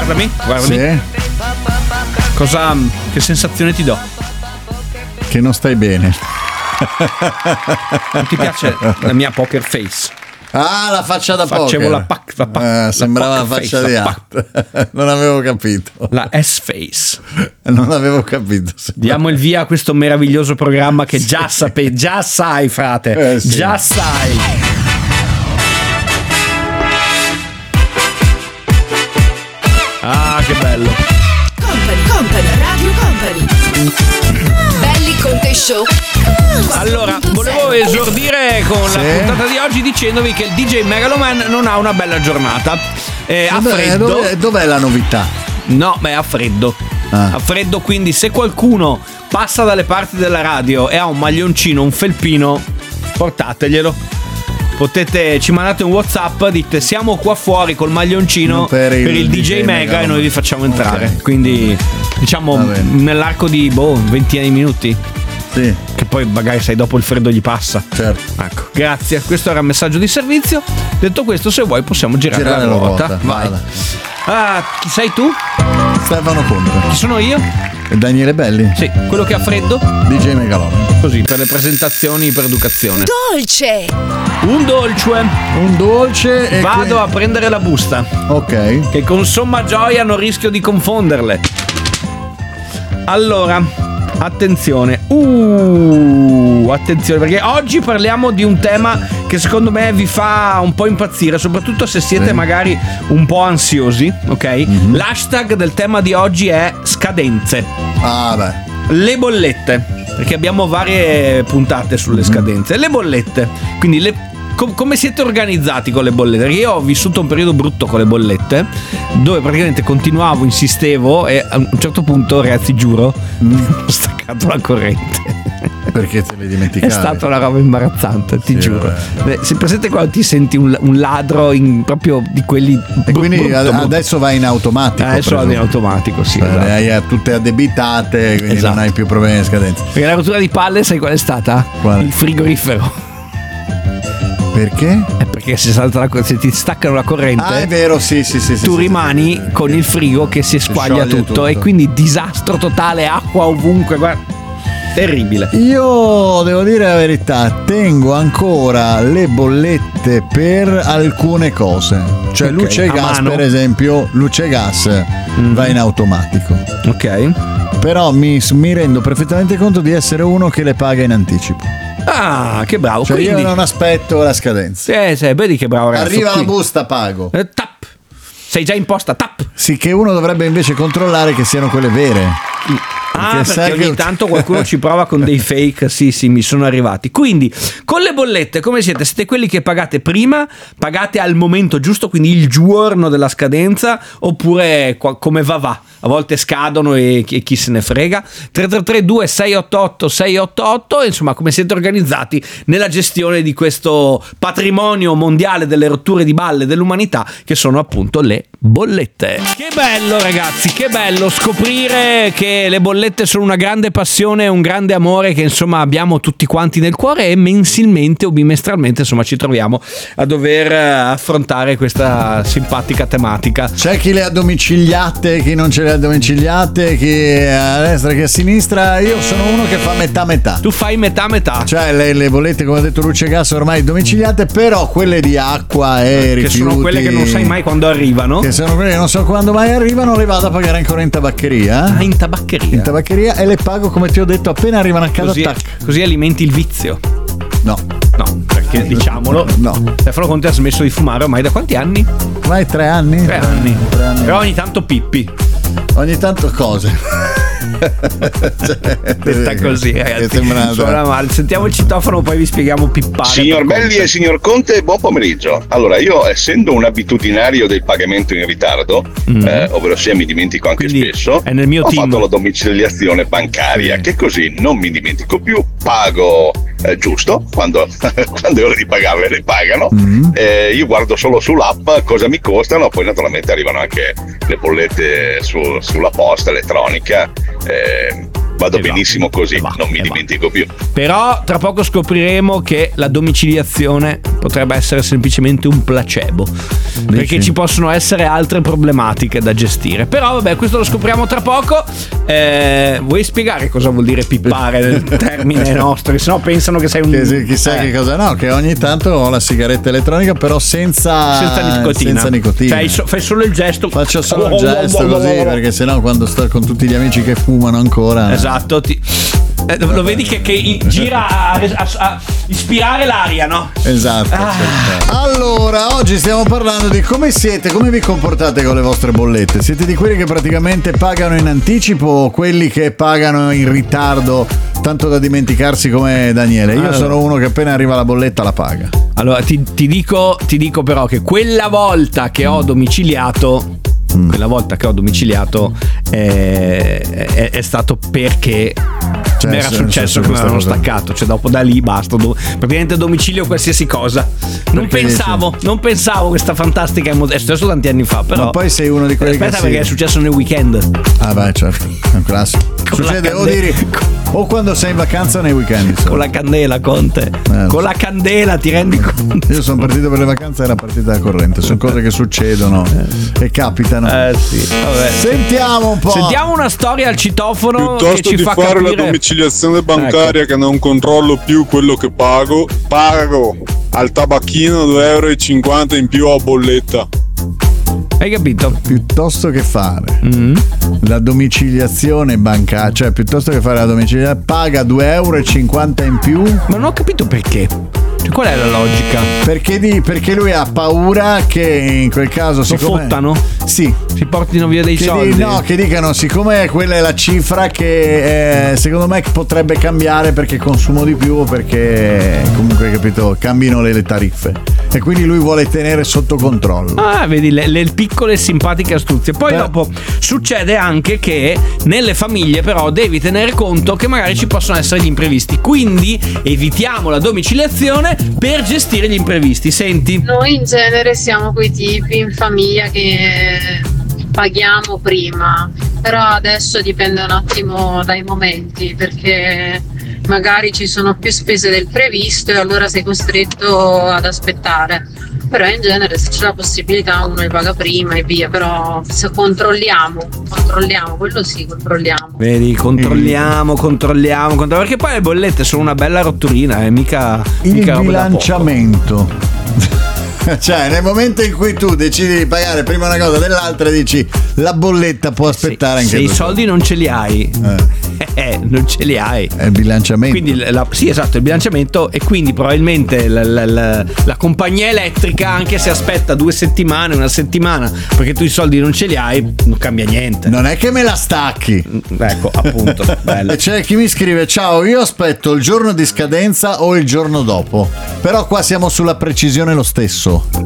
Guardami. Sì. Che sensazione ti do? Che non stai bene. Non ti piace la mia poker face? Ah, la faccia da Facevo poker. Sembrava la faccia di arte. Non avevo capito. La S-face. Non avevo capito. Diamo il via a questo meraviglioso programma che già sai, frate. Sì. Già sai. Ah, che bello. Company, Radio Company. Belli con te show. Allora, volevo esordire con la puntata di oggi dicendovi che il DJ Megaloman non ha una bella giornata. Ha freddo. Dov'è la novità? No, ma è a freddo. Ha freddo, quindi se qualcuno passa dalle parti della radio e ha un maglioncino, un felpino, portateglielo. Ci mandate un WhatsApp, dite siamo qua fuori col maglioncino per il DJ Mega e noi vi facciamo entrare. Okay. Quindi diciamo nell'arco di ventina di minuti. Sì. Che poi magari sai dopo il freddo gli passa. Certo. Ecco, grazie. Questo era il messaggio di servizio. Detto questo, se vuoi possiamo girare la ruota. Vai. Chi sei tu? Stefano Conte. Chi sono io? Daniele Belli. Sì, quello che ha freddo? DJ Megaloman. Così, per le presentazioni, per educazione. Dolce. Un dolce e vado a prendere la busta. Ok. Che con somma gioia non rischio di confonderle. Allora, attenzione. Attenzione, perché oggi parliamo di un tema che secondo me vi fa un po' impazzire, soprattutto se siete magari un po' ansiosi, ok? Mm-hmm. L'hashtag del tema di oggi è scadenze. Le bollette, perché abbiamo varie puntate sulle scadenze. Le bollette, quindi come siete organizzati con le bollette? Perché io ho vissuto un periodo brutto con le bollette, dove praticamente continuavo, insistevo e a un certo punto, ragazzi, giuro, ho staccato la corrente. Perché te le dimenticavi? È stata una roba imbarazzante, ti giuro. Se presente quando ti senti un ladro proprio di quelli. E quindi adesso vai in automatico. Adesso vado in automatico, sì. Le hai tutte addebitate, quindi non hai più problemi di scadenza. Perché la rottura di palle, sai qual è stata? Quale? Il frigorifero. Perché? Perché se ti staccano la corrente, è vero, sì. Tu rimani con il frigo che si squaglia tutto e quindi disastro totale, acqua ovunque, guarda. Terribile. Io devo dire la verità, tengo ancora le bollette per alcune cose. Cioè luce e gas, per esempio, luce e gas va in automatico. Ok. Però mi rendo perfettamente conto di essere uno che le paga in anticipo. Ah, che bravo. Cioè quindi io non aspetto la scadenza. Vedi che bravo ragazzo. Arriva la busta, pago. Tap. Sei già in posta, tap. Sì, che uno dovrebbe invece controllare che siano quelle vere. Perché ogni tanto qualcuno ci prova con dei fake. Sì, mi sono arrivati. Quindi con le bollette come siete? Siete quelli che pagate prima, pagate al momento giusto, quindi il giorno della scadenza, oppure come va? A volte scadono e chi se ne frega. 333 688 688. Insomma, come siete organizzati nella gestione di questo patrimonio mondiale delle rotture di balle dell'umanità, che sono appunto le bollette. Che bello ragazzi, che bello scoprire che le bollette sono una grande passione, un grande amore che insomma abbiamo tutti quanti nel cuore, e mensilmente o bimestralmente insomma ci troviamo a dover affrontare questa simpatica tematica. C'è chi le ha domiciliate, chi non ce le ha domiciliate, chi a destra, chi a sinistra. Io sono uno che fa metà. Tu fai metà. Cioè le bollette, come ho detto, luce e gas ormai domiciliate, però quelle di acqua e rifiuti, che sono quelle che non sai mai quando arrivano, che sono quelle che non so quando mai arrivano, le vado a pagare ancora in tabaccheria. In tabaccheria, e le pago, come ti ho detto, appena arrivano a casa. Così alimenti il vizio. No, perché diciamolo, Stefano Conte ha smesso di fumare ormai da quanti anni? Ormai 3 anni. 3 anni. Però ogni tanto pippi. Ogni tanto cose. Detta così, ragazzi, suona male. Sentiamo il citofono, poi vi spieghiamo pippare. Signor Belli e signor Conte, buon pomeriggio. Allora, io essendo un abitudinario del pagamento in ritardo, ovvero sia mi dimentico anche spesso, è nel mio team. Fatto la domiciliazione bancaria, che così non mi dimentico più, pago giusto, quando è ora di pagarle le pagano. Io guardo solo sull'app cosa mi costano, poi naturalmente arrivano anche le bollette sulla posta elettronica. vado benissimo così, non mi dimentico più. Però tra poco scopriremo che la domiciliazione potrebbe essere semplicemente un placebo, perché ci possono essere altre problematiche da gestire. Però vabbè, questo lo scopriamo tra poco. Vuoi spiegare cosa vuol dire pippare nel termine nostro? Che sennò pensano che sei un... Chissà che cosa. No, che ogni tanto ho la sigaretta elettronica, però senza nicotina. Cioè, fai solo il gesto. Faccio solo il gesto così, perché sennò quando sto con tutti gli amici che fumano ancora. Esatto, lo vedi che gira a ispirare l'aria, no? Esatto. Allora, oggi stiamo parlando di come vi comportate con le vostre bollette. Siete di quelli che praticamente pagano in anticipo o quelli che pagano in ritardo, tanto da dimenticarsi come Daniele? Io sono uno che appena arriva la bolletta la paga. Allora ti dico però che quella volta che ho domiciliato è stato perché mi era successo che mi avevano staccato, cioè dopo da lì basta, praticamente domicilio qualsiasi cosa. Non pensavo questa fantastica è successo tanti anni fa, però. Ma poi sei uno di quelli perché è successo nel weekend. Ah beh, certo, è un classico. Succede o quando sei in vacanza o nei weekend. Con la candela, Conte. Con la candela, ti rendi conto? Io sono partito per le vacanze e era partita la corrente. Sono cose che succedono e capitano. Sì. Vabbè. Sentiamo un po'. Sentiamo una storia al citofono piuttosto che ci fa capire. Piuttosto di fare la domiciliazione bancaria, che non controllo più quello che pago al tabacchino 2,50 euro in più a bolletta. Hai capito? Piuttosto che fare la domiciliazione bancaria, cioè piuttosto che fare la domiciliazione, paga 2,50 euro in più. Ma non ho capito perché. Qual è la logica? Perché lui ha paura che in quel caso lo fottano? Sì. Si portino via dei soldi? Che dicano, siccome quella è la cifra che secondo me potrebbe cambiare perché consumo di più o perché comunque, capito, cambino le tariffe. E quindi lui vuole tenere sotto controllo. Ah, vedi le piccole simpatiche astuzie. Poi dopo succede anche che nelle famiglie però devi tenere conto che magari ci possono essere gli imprevisti. Quindi evitiamo la domiciliazione per gestire gli imprevisti. Senti, noi in genere siamo quei tipi in famiglia che paghiamo prima, però adesso dipende un attimo dai momenti, perché magari ci sono più spese del previsto e allora sei costretto ad aspettare. Però in genere se c'è la possibilità uno li paga prima e via, però se controlliamo, quello sì, controlliamo. Vedi, controlliamo, perché poi le bollette sono una bella rotturina, mica il bilanciamento. Cioè nel momento in cui tu decidi di pagare prima una cosa dell'altra, dici la bolletta può aspettare anche se i soldi non ce li hai non ce li hai, è il bilanciamento. Quindi sì, esatto, il bilanciamento. E quindi probabilmente la compagnia elettrica, anche se aspetta 2 settimane, una settimana, perché tu i soldi non ce li hai, non cambia niente. Non è che me la stacchi. Ecco, appunto. Bello. C'è chi mi scrive: ciao, io aspetto il giorno di scadenza o il giorno dopo, però qua siamo sulla precisione lo stesso.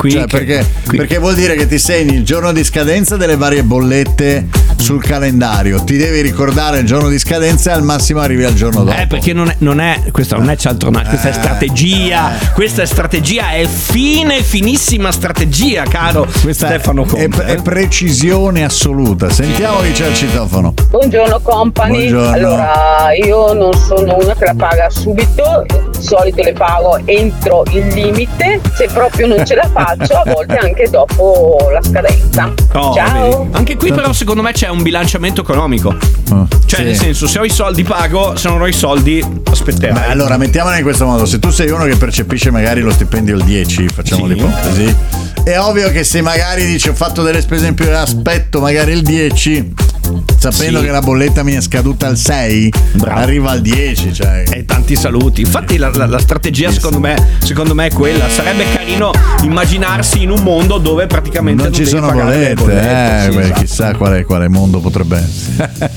Perché vuol dire che ti segni il giorno di scadenza delle varie bollette sul calendario, ti devi ricordare il giorno di scadenza e al massimo arrivi al giorno dopo. Perché questa non è cialtronata, questa è strategia. Questa è strategia, è finissima strategia, caro Stefano Conte. È precisione assoluta. Sentiamo chi c'è al citofono. Buongiorno company. Buongiorno. Allora, io non sono una che la paga subito, di solito le pago entro il limite, se proprio non ce la faccio a volte anche dopo la scadenza. Ciao. Vedi. Anche qui però secondo me c'è un bilanciamento economico, cioè nel senso, se ho i soldi pago, se non ho i soldi aspetterò. Beh, allora mettiamola in questo modo: se tu sei uno che percepisce magari lo stipendio il 10, facciamo l'ipotesi, è ovvio che se magari dici ho fatto delle spese in più e aspetto magari il 10, sapendo che la bolletta mi è scaduta al 6, arriva al 10, cioè. E tanti saluti. Infatti la strategia secondo me è quella. Sarebbe carino immaginarsi in un mondo dove praticamente non ci sono bollette. Esatto. Chissà quale mondo potrebbe essere.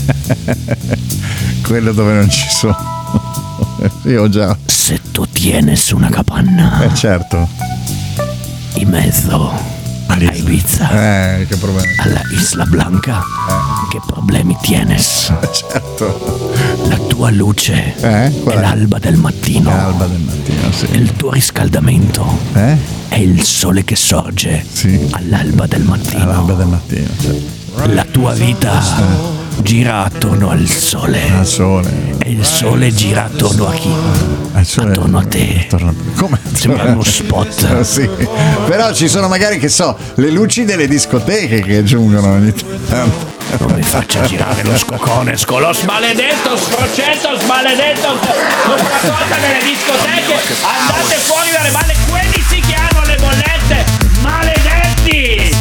Quello dove non ci sono. Io già. Se tu tienes una capanna, certo, in mezzo a Ibiza, che problemi, alla Isla Blanca, che problemi tienes? Certo. La tua luce è l'alba del mattino. L'alba del mattino, sì. Il tuo riscaldamento è il sole che sorge all'alba del mattino. All'alba del mattino, certo. La tua vita gira attorno al sole. Al sole. E il sole gira attorno a chi? Attorno a te. Come? Sembra uno spot. Sì. Però ci sono magari, che so, le luci delle discoteche che aggiungono ogni tanto. Non mi faccia girare lo scocones con lo maledetto scrocetto, maledetto soprattutto nelle discoteche. Andate fuori dalle balle, quelli sì che hanno le bollette, maledetti.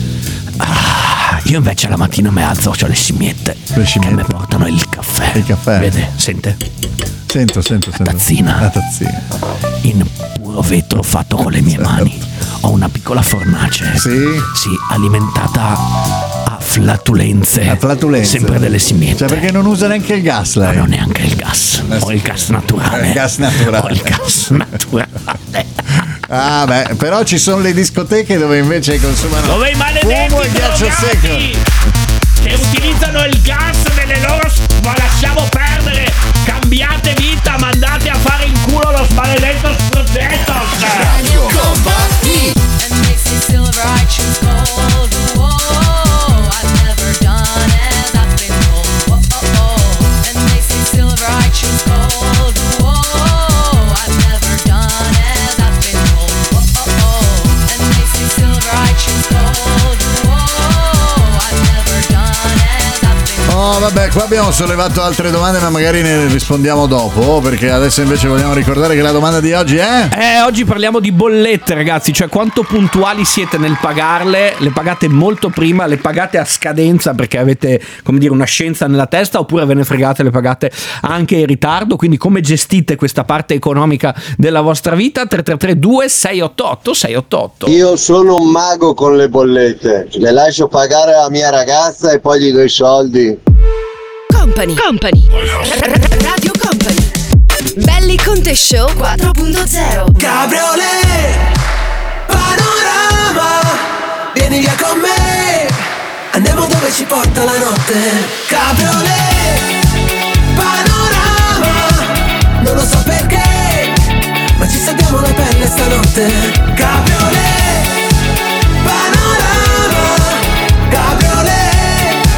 Io invece la mattina mi alzo, ho le scimmiette che mi portano il caffè. Il caffè. Vede, sente? Sento. La tazzina. In puro vetro fatto con le mie mani. Ho una piccola fornace. Sì, alimentata a flatulenze. Sempre delle simmiette. Cioè, perché non usa neanche il gas lei? No, neanche il gas. Ho il gas naturale. Il gas naturale. Ho il gas naturale. Ah, beh, però ci sono le discoteche dove invece consumano dove i maledetti fumo e ghiaccio secco che utilizzano il gas delle loro ma lasciamo perdere. Cambiate vita, mandate a fare in culo lo maledetto progetto. Radio Company. And they say silver, I choose gold. Whoa, I've never done as I've been told. Whoa, and they say silver, I choose gold. Whoa, I've never done as I've been told. Whoa, and they say silver, I choose gold. Whoa, I've never done as I've been told. Oh, vabbè, qua abbiamo sollevato altre domande, ma magari ne rispondiamo dopo, perché adesso invece vogliamo ricordare che la domanda di oggi è... Oggi parliamo di bollette, ragazzi, cioè quanto puntuali siete nel pagarle. Le pagate molto prima, le pagate a scadenza perché avete, come dire, una scienza nella testa, oppure ve ne fregate, le pagate anche in ritardo. Quindi come gestite questa parte economica della vostra vita? 333-2688-688. Io sono un mago con le bollette, le lascio pagare alla mia ragazza e poi gli do i soldi. Company. Radio Company. Belli Conte Show 4.0. Cabriolet, panorama, vieni via con me, andiamo dove ci porta la notte. Cabriolet, panorama, non lo so perché, ma ci salviamo la pelle stanotte. Cabriolet, panorama, cabriolet,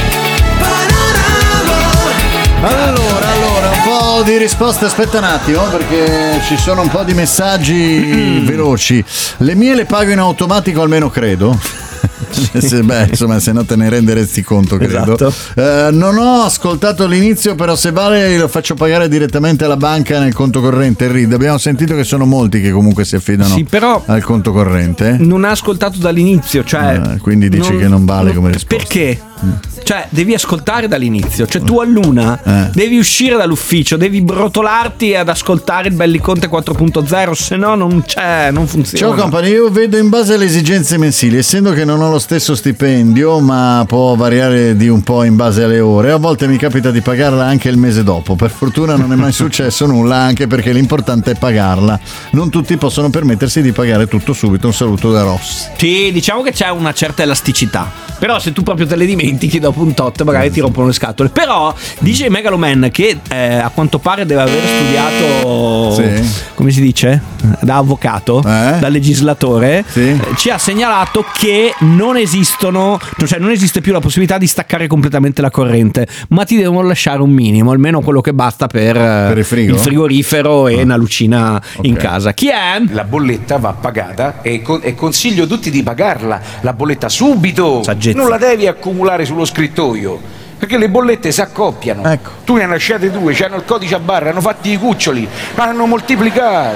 panorama. Allora, un po' di risposte, aspetta un attimo, perché ci sono un po' di messaggi veloci. Le mie le pago in automatico, almeno credo. Beh, insomma, se no te ne renderesti conto, credo. Esatto. Non ho ascoltato l'inizio, però se vale lo faccio pagare direttamente alla banca nel conto corrente. Il RID, abbiamo sentito che sono molti che comunque si affidano al conto corrente. Non ha ascoltato dall'inizio, cioè quindi dici che non vale come risposta. Perché? Cioè devi ascoltare dall'inizio, cioè tu all'una devi uscire dall'ufficio, devi brotolarti ad ascoltare il Belli Conte 4.0, se no non funziona. Ciao Company, io vedo in base alle esigenze mensili, essendo che non ho lo stesso stipendio, ma può variare di un po' in base alle ore, a volte mi capita di pagarla anche il mese dopo. Per fortuna non è mai successo nulla, anche perché l'importante è pagarla, non tutti possono permettersi di pagare tutto subito. Un saluto da Ross. Sì, diciamo che c'è una certa elasticità, però se tu proprio te le dimentichi dopo un tot magari ti rompono le scatole. Però dice Megaloman che a quanto pare deve aver studiato come si dice? Da avvocato, da legislatore, ci ha segnalato che non esistono, cioè non esiste più la possibilità di staccare completamente la corrente, ma ti devono lasciare un minimo, almeno quello che basta per il frigorifero e una lucina in casa. Chi è? La bolletta va pagata e consiglio a tutti di pagarla, la bolletta subito. Saggezza. Non la devi accumulare sullo scrittoio, perché le bollette si accoppiano. Ecco. Tu ne hai lasciate due, c'hanno il codice a barra, hanno fatti i cuccioli, hanno moltiplicato.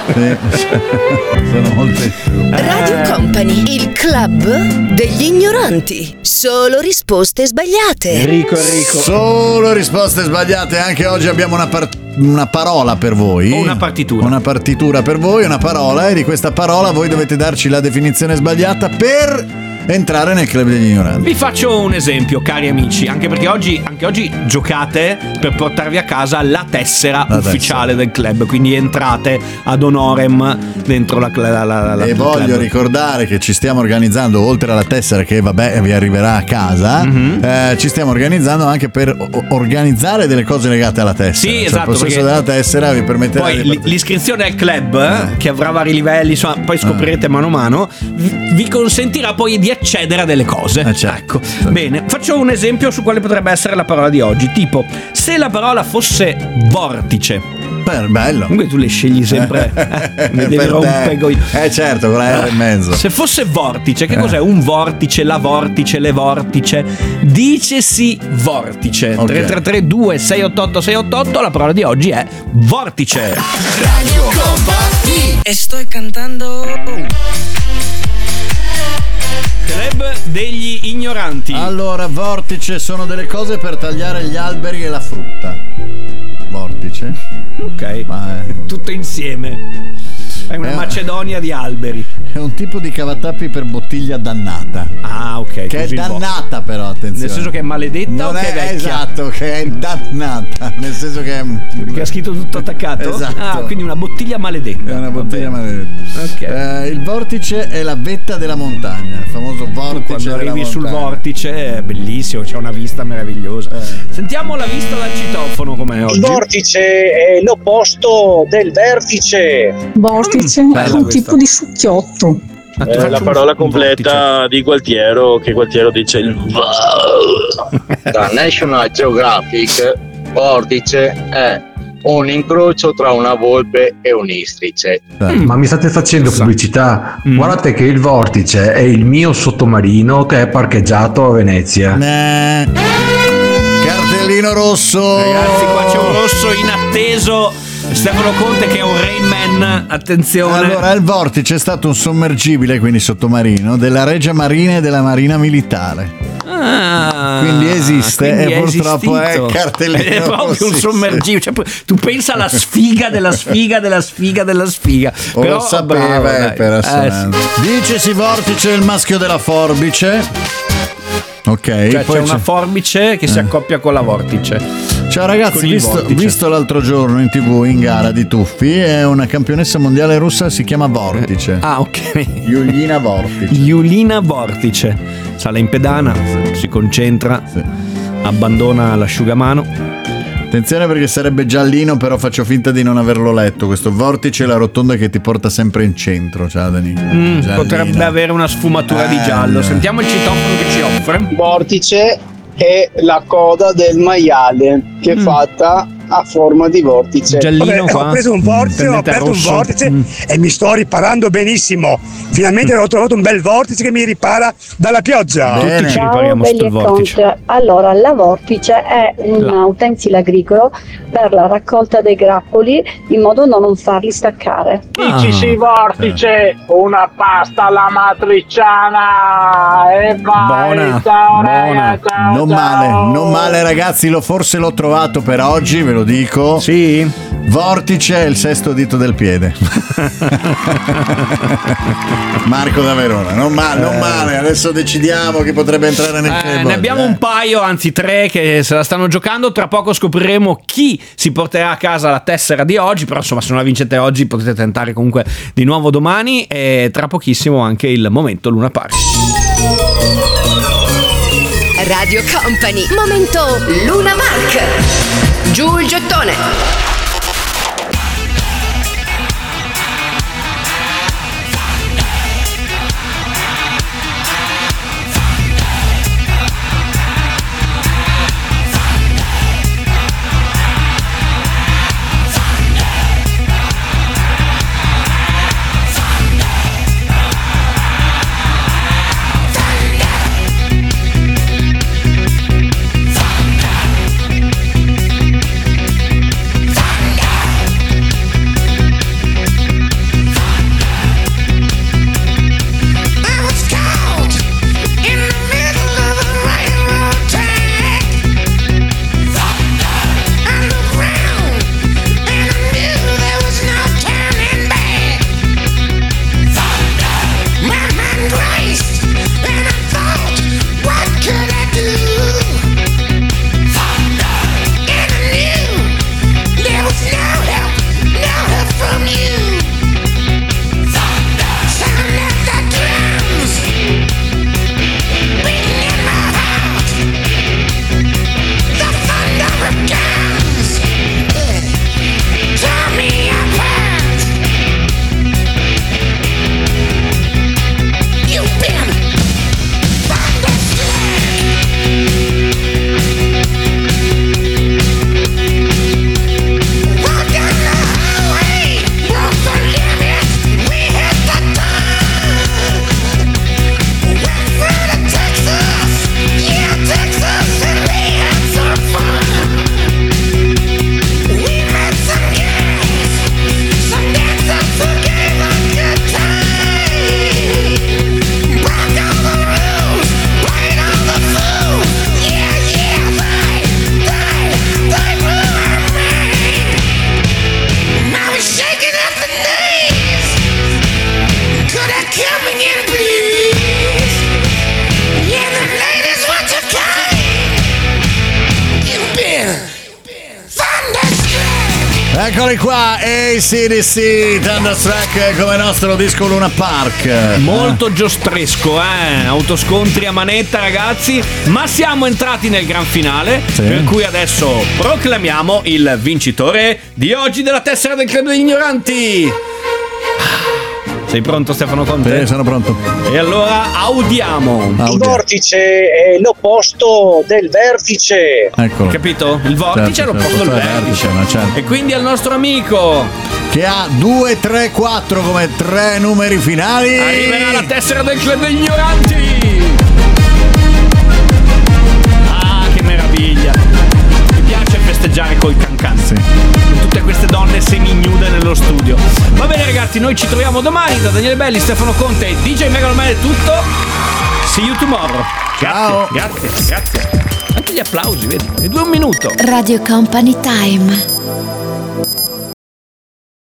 Sono molte. Radio Company, il club degli ignoranti. Solo risposte sbagliate. Enrico. Solo risposte sbagliate. Anche oggi abbiamo una parola per voi. O una partitura. Una partitura per voi, una parola, e di questa parola voi dovete darci la definizione sbagliata per entrare nel club degli ignoranti. Vi faccio un esempio, cari amici, anche perché anche oggi giocate per portarvi a casa la tessera ufficiale del club, quindi entrate ad honorem dentro la e voglio club. Ricordare che ci stiamo organizzando, oltre alla tessera che vabbè vi arriverà a casa, ci stiamo organizzando anche per organizzare delle cose legate alla tessera. Sì, cioè, esatto, il possesso della tessera vi permetterà poi l'iscrizione al club, che avrà vari livelli, insomma, poi scoprirete mano a mano, vi consentirà poi di accedere a delle cose. Certo. Ecco. Bene, faccio un esempio su quale potrebbe essere la parola di oggi. Tipo, se la parola fosse vortice. Bello. Comunque tu le scegli sempre. Mi devi rompere. Certo, con la R in mezzo. Se fosse vortice, che cos'è? Un vortice, la vortice, le vortice. Dicesi vortice. 333 688 688. La parola di oggi è vortice. Radio Company. E sto cantando. Club degli ignoranti. Allora, vortice sono delle cose per tagliare gli alberi e la frutta. Vortice. Ok. Tutto insieme. È una Macedonia di alberi. È un tipo di cavatappi per bottiglia dannata. Ah, ok. Che è dannata, però, attenzione. Nel senso che è maledetta non o che è vecchia? Esatto, che è dannata. Nel senso che è. Che ha scritto tutto attaccato? Esatto. Ah, quindi una bottiglia maledetta. È una bottiglia maledetta. Ok. Il vortice è la vetta della montagna. Il famoso vortice. Quando arrivi sul vortice è bellissimo, c'è una vista meravigliosa. Sentiamo la vista dal citofono com'è oggi. Il vortice è l'opposto del vertice. Vortice è un tipo di succhiotto. La parola completa di Gualtiero, che Gualtiero dice il Da National Geographic, vortice è un incrocio tra una volpe e un istrice. Ma mi state facendo pubblicità? Guardate che il vortice è il mio sottomarino che è parcheggiato a Venezia. Cartellino rosso. Ragazzi, qua c'è un rosso inatteso. Stefano Conte che è un Rain Man. Attenzione. Allora, il vortice è stato un sommergibile, quindi sottomarino, della Regia Marina e della Marina Militare. Quindi esiste e purtroppo è cartellino. È proprio un sommergibile. Cioè, tu pensa alla sfiga della sfiga della sfiga della sfiga. Però lo sapeva, per assonanza. Dicesi vortice è il maschio della forbice. Ok, cioè poi c'è una forbice che si accoppia con la vortice. Ciao ragazzi, visto l'altro giorno in TV in gara di tuffi, è una campionessa mondiale russa, si chiama Vortice. Ah, ok. Julina Vortice. Julina Vortice. Sale in pedana, si concentra, abbandona l'asciugamano. Attenzione perché sarebbe giallino, però faccio finta di non averlo letto. Questo vortice è la rotonda che ti porta sempre in centro. Ciao Danilo. Potrebbe avere una sfumatura di giallo. Sentiamo il citofono che ci offre. Vortice è la coda del maiale che è fatta a forma di vortice. Giallino. Ho preso un vortice, ho aperto un vortice e mi sto riparando benissimo. Finalmente ho trovato un bel vortice che mi ripara dalla pioggia. Tutti ci ripariamo sto vortice. Allora, la vortice è un utensile agricolo per la raccolta dei grappoli in modo da non farli staccare. Dicisi vortice, una pasta alla matriciana e vai. Buona. Non male ragazzi, forse l'ho trovato per oggi, ve lo dico. Sì. Vortice è il sesto dito del piede. Marco da Verona, non male. Adesso decidiamo chi potrebbe entrare nel club. Ne abbiamo un paio, anzi 3 che se la stanno giocando. Tra poco scopriremo chi si porterà a casa la tessera di oggi. Però insomma, se non la vincete oggi potete tentare comunque di nuovo domani. E tra pochissimo anche il momento Luna Park. Radio Company, momento Luna Park. Giù il gettone. Eccoli qua, AC/DC, Thunderstruck come nostro disco Luna Park. Molto giostresco, autoscontri a manetta, ragazzi, ma siamo entrati nel gran finale, per cui adesso proclamiamo il vincitore di oggi della tessera del Club degli Ignoranti. Sei pronto, Stefano Conte? Sì, sono pronto. E allora audiamo. Il vortice è l'opposto del vertice. Eccolo. Capito? Il vortice è l'opposto del vertice. Certo. E quindi al nostro amico che ha 2, 3, 4 come 3 numeri finali arriverà la tessera del Club degli Ignoranti. Ah, che meraviglia. Mi piace festeggiare col cancan. Sì. Con tutte queste donne semi-nude nello studio. Va bene ragazzi, noi ci troviamo domani. Da Daniele Belli, Stefano Conte e DJ Megaloman è tutto. See you tomorrow. Ciao. Grazie. Anche gli applausi, vedi? E 2 un minuto. Radio Company Time.